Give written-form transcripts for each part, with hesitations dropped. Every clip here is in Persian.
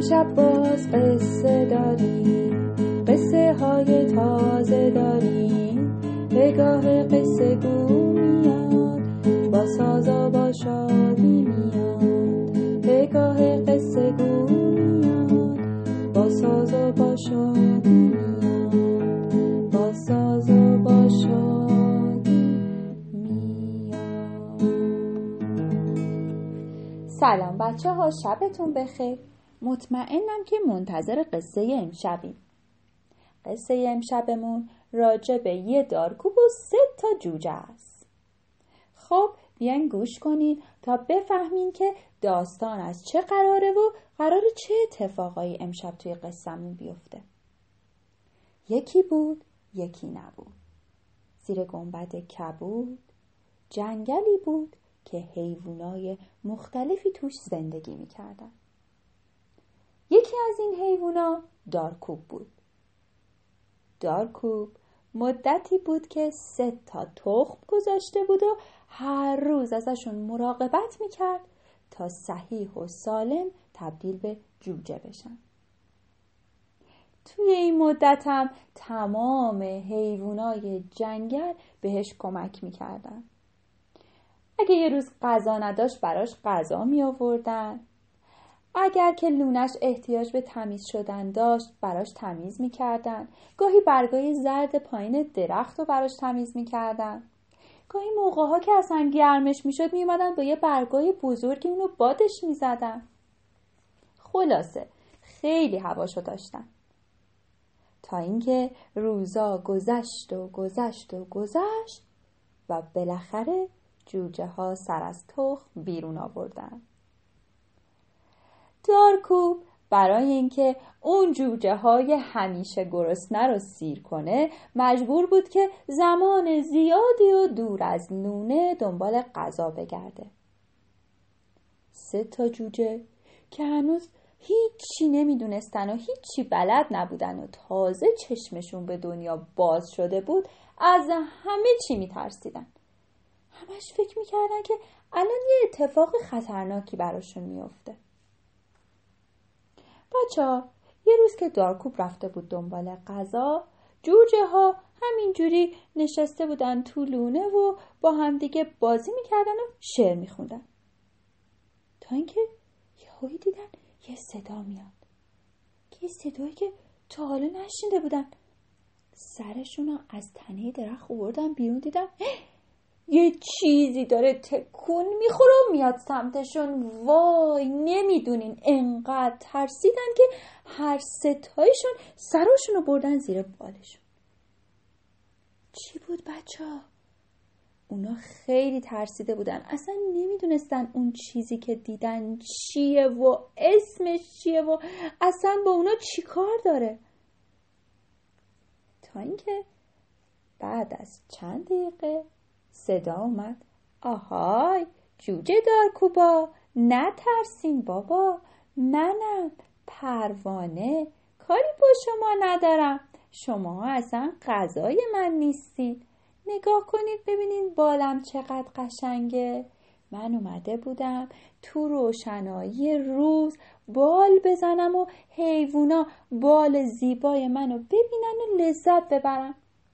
امشب باز قصه داریم، قصه های تازه داریم. پگاه قصه گو میاد، با ساز و با شادی میاد. پگاه قصه گو میاد، با ساز و با شادی میاد. با ساز و با شادی میاد. سلام بچه ها، شبتون بخیر. مطمئنم که منتظر قصه امشبیم. قصه امشبمون راجع به یه دارکوب و 3 تا جوجه است. خب بیاین گوش کنین تا بفهمین که داستان از چه قراره و قراره چه اتفاقایی امشب توی قصه‌مون بیفته. یکی بود، یکی نبود. زیر گنبد کبود جنگلی بود که حیوانای مختلفی توش زندگی می‌کردن. یکی از این حیوونا دارکوب بود. دارکوب مدتی بود که 3 تا تخم گذاشته بود و هر روز ازشون مراقبت میکرد تا صحیح و سالم تبدیل به جوجه بشن. توی این مدت هم تمام حیوانای جنگل بهش کمک میکردن. اگه یه روز غذا نداشت براش غذا می آوردن. اگر که لونش احتیاج به تمیز شدن داشت براش تمیز می کردن. گاهی برگای زرد پایین درخت رو براش تمیز می کردن. گاهی موقع‌ها که اصلا گرمش می شد می اومدن با یه برگای بزرگی اونو بادش می زدن. خلاصه خیلی هواشو داشتن. تا اینکه روزا گذشت و گذشت و گذشت و بالاخره جوجه ها سر از تخم بیرون آوردن. دارکوب برای اینکه اون جوجه های همیشه گرسنه رو سیر کنه مجبور بود که زمان زیادی و دور از لونه دنبال غذا بگرده. 3 تا جوجه که هنوز هیچی نمیدونستن و هیچی بلد نبودن و تازه چشمشون به دنیا باز شده بود از همه چی میترسیدن. همش فکر میکردن که الان یه اتفاق خطرناکی براشون میفته. بچه‌ها، یه روز که دارکوب رفته بود دنبال غذا، جوجه ها همینجوری نشسته بودن تو لونه و با همدیگه بازی میکردن و شعر میخوندن. تا اینکه یهویی دیدن یه صدا میاد. یه صدایی که تا حالا نشنیده بودن. سرشون رو از تنه درخت آوردن بیرون، دیدن یه چیزی داره تکون میخوره و میاد سمتشون. وای، نمیدونین انقدر ترسیدن که هر 3 تایشون سرشون رو بردن زیر بالشون. چی بود بچه‌ها؟ اونا خیلی ترسیده بودن، اصلا نمیدونستن اون چیزی که دیدن چیه و اسمش چیه و اصلا با اونا چی کار داره. تا اینکه بعد از چند دقیقه صدا اومد: آهای جوجه دارکوبا، نترسین بابا، منم پروانه، کاری با شما ندارم، شما اصلا غذای من نیستید. نگاه کنید ببینید بالم چقدر قشنگه. من اومده بودم تو روشنایی روز بال بزنم و حیوونا بال زیبای منو ببینن و لذت ببرن.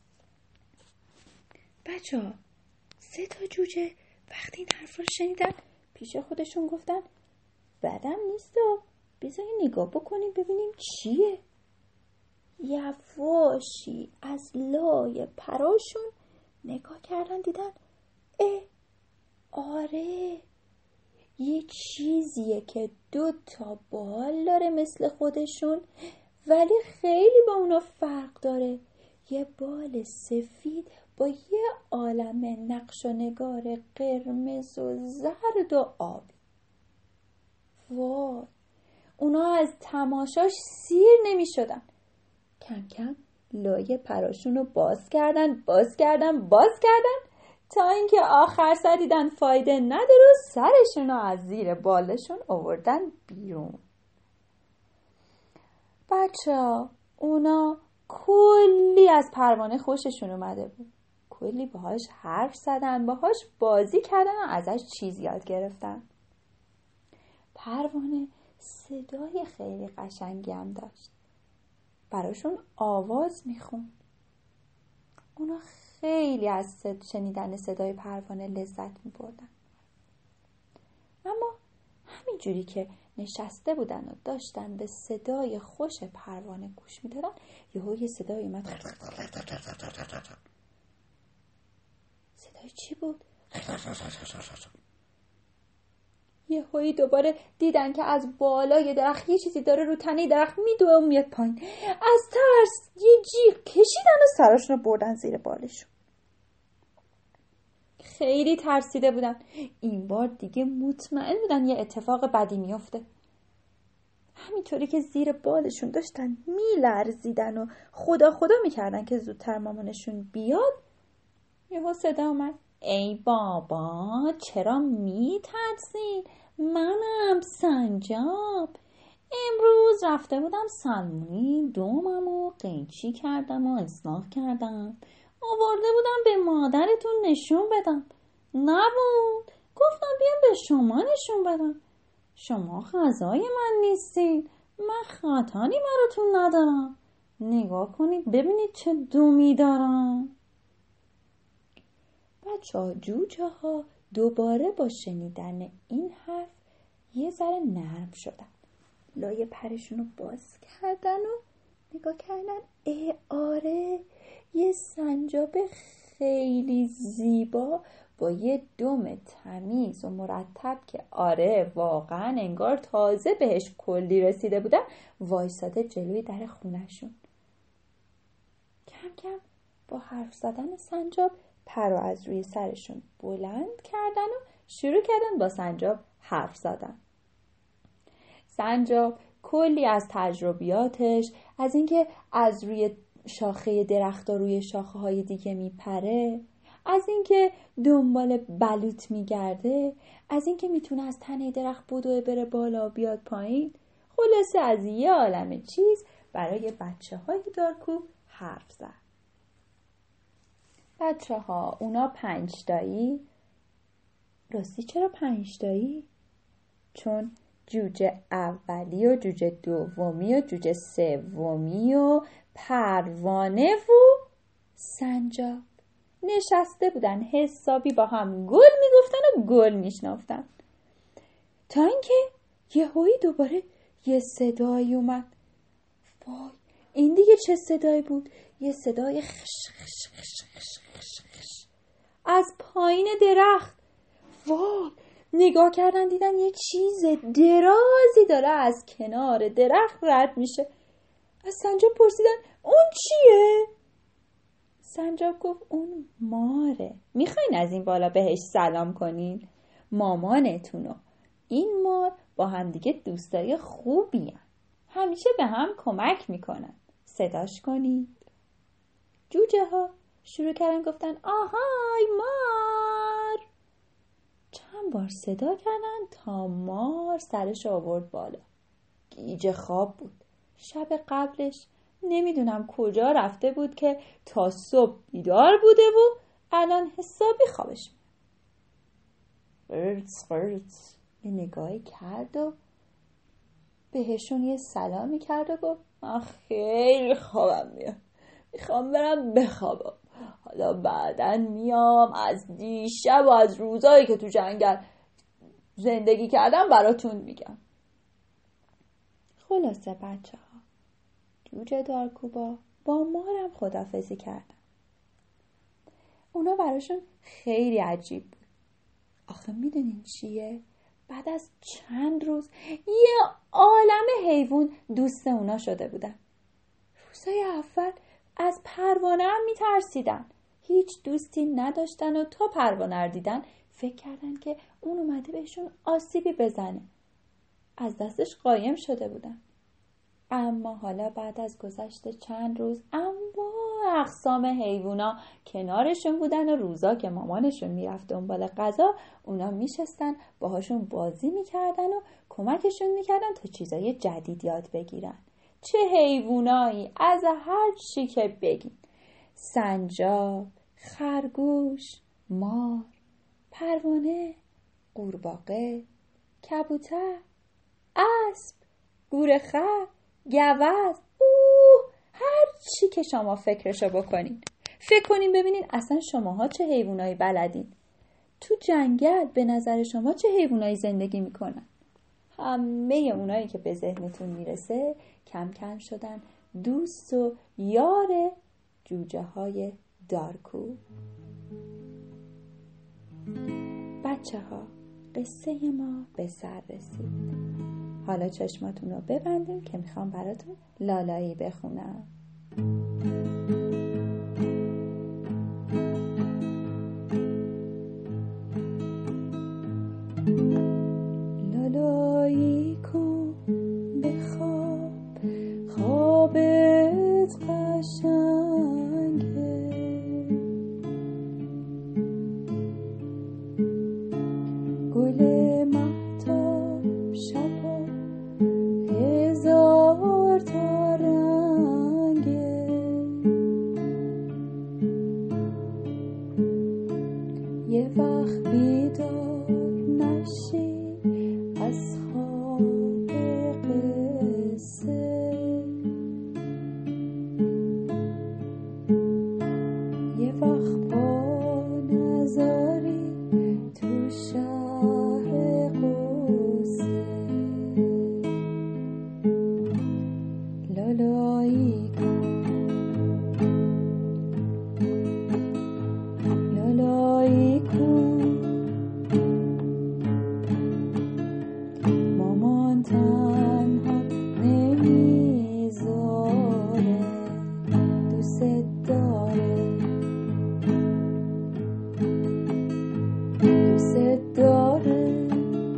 بچه‌ها، 3 تا جوجه وقتی این حرفا رو شنیدن پیش خودشون گفتن بدم نیستا، بذارین نگاه بکنیم ببینیم چیه. یواشی از لای پراشون نگاه کردن، دیدن آره یه چیزیه که 2 تا بال داره مثل خودشون ولی خیلی با اونا فرق داره. یه بال سفید با یه عالم نقش و نگار قرمز و زرد و آبی. وای، اونا از تماشاش سیر نمی شدن. کم کم لایه پراشون رو باز کردن تا اینکه آخر سر دیدن فایده نداره و سرشون رو از زیر بالشون آوردن بیرون. بچه‌ها، اونا کلی از پروانه خوششون اومده بود. کلی باهاش حرف زدن، باهاش بازی کردن و ازش چیز یاد گرفتن. پروانه صدای خیلی قشنگی هم داشت. براشون آواز میخوند. اونا خیلی از شنیدن صدای پروانه لذت میبردن. اما همینجوری که نشسته بودن و داشتن به صدای خوش پروانه گوش میدادن، یه صدای اومد. صدای چی بود؟ یهویی دوباره دیدن که از بالای درخت یه چیزی داره رو تنه درخت میدوه و میاد پایین. از ترس یه جیغ کشیدن و سراشون رو بردن زیر بالشون. خیلی ترسیده بودن. این بار دیگه مطمئن بودن یه اتفاق بدی میفته. همینطوری که زیر بالشون داشتن میلرزیدن و خدا خدا میکردن که زودتر مامانشون بیاد، یهو صدا اومد: ای بابا، چرا میترسین؟ منم سنجاب. امروز رفته بودم سلمونی دوممو قیچی کردم و اصلاح کردم. آورده بودم به مادرتون نشون بدم. نبود. گفتم بیام به شما نشون بدم. شما غذای من نیستین. من خطری براتون ندارم. نگاه کنید ببینید چه دومی دارم. بچه‌ها، جوجه ها دوباره با شنیدن این حرف یه ذره نرم شدن. لای پرشون رو باز کردن و نگاه کردن. آره، یه سنجاب خیلی زیبا با یه دم تمیز و مرتب که آره واقعا انگار تازه بهش کلی رسیده بودن، وایساده جلوی در خونهشون. کم کم با حرف زدن سنجاب پر رو از روی سرشون بلند کردن و شروع کردن با سنجاب حرف زدن. سنجاب کلی از تجربیاتش، از اینکه از روی شاخه درخت روی شاخه های دیگه میپره، از اینکه دنبال بلوط میگرده، از اینکه میتونه از تنه درخت بدوه بره بالا بیاد پایین، خلاصه از یه عالم چیز برای بچه های دارکوب حرف زد. بچه ها اونا 5 تایی. راستی چرا 5 تایی؟ چون جوجه اولی و جوجه دومی و جوجه سومی و پروانه و سنجاب نشسته بودن حسابی با هم گل میگفتن و گل میشنافتن، تا اینکه یهویی دوباره یه صدایی اومد. وای، این دیگه چه صدایی بود؟ یه صدای خش خش خش خش خش خش از پایین درخت. وای، نگاه کردن دیدن یه چیز درازی داره از کنار درخت رد میشه. از سنجاب پرسیدن اون چیه؟ سنجاب گفت اون ماره. میخواین از این بالا بهش سلام کنین؟ مامانتونو این مار با هم دیگه دوستای خوبی هن. همیشه به هم کمک میکنن. صداش کنید. جوجه ها شروع کردن گفتن آهای مار. چند بار صدا کردن تا مار سرش آورد بالا. گیج خواب بود. شب قبلش نمیدونم کجا رفته بود که تا صبح بیدار بوده و الان حسابی خوابش میاد. فرز یه نگاهی کرد و بهشون یه سلامی کرد و گفت من خیلی خوابم میاد، میخوام برم بخوابم. حالا بعداً میام از دیشب و از روزایی که تو جنگل زندگی کردم براتون میگم. خلاصه بچه ها، جوجه دارکوبا با مارم خداحافظی کردن. اونا براشون خیلی عجیب بود. آخه میدونین چیه؟ بعد از چند روز یه عالم حیوان دوست اونا شده بودن. روزای اول از پروانه هم میترسیدن. هیچ دوستی نداشتن و تا پروانه رو دیدن فکر کردن که اون اومده بهشون آسیبی بزنه. از دستش قایم شده بودن. اما حالا بعد از گذشت چند روز انواع اقسام حیوونا کنارشون بودن و روزا که مامانشون میرفت دنبال غذا اونا میشستن باهاشون بازی میکردن و کمکشون میکردن تا چیزای جدید یاد بگیرن. چه حیوانایی، از هر چی که بگین. سنجاب، خرگوش، مار، پروانه، قورباغه، کبوتر، اسب، گورخر، گوز، هر چی که شما فکرشو بکنین. فکر کنین ببینین اصلا شماها چه حیوانایی بلدین. تو جنگل به نظر شما چه حیوانایی زندگی میکنن؟ همه اونایی که به ذهنتون میرسه کم کم شدن دوست و یار جوجه های دارکو. بچه ها، قصه ما به سر رسید. حالا چشماتون رو ببندین که میخوام براتون لالایی بخونم. لالایی کن بخواب، خوابت قشنگه، گل مهتاب شبا هزار تا رنگه، یه وقت بیدار نشی از خواب قصه، یه وقت پا نذاری تو شهر قصه، لالایی کن، لالایی کن، مامان تنها نمیذاره، دوست داره، دوست داره،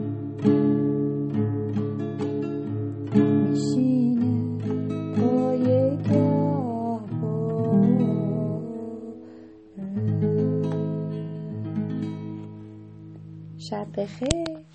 میشینه پای گهواره. شب بخیر.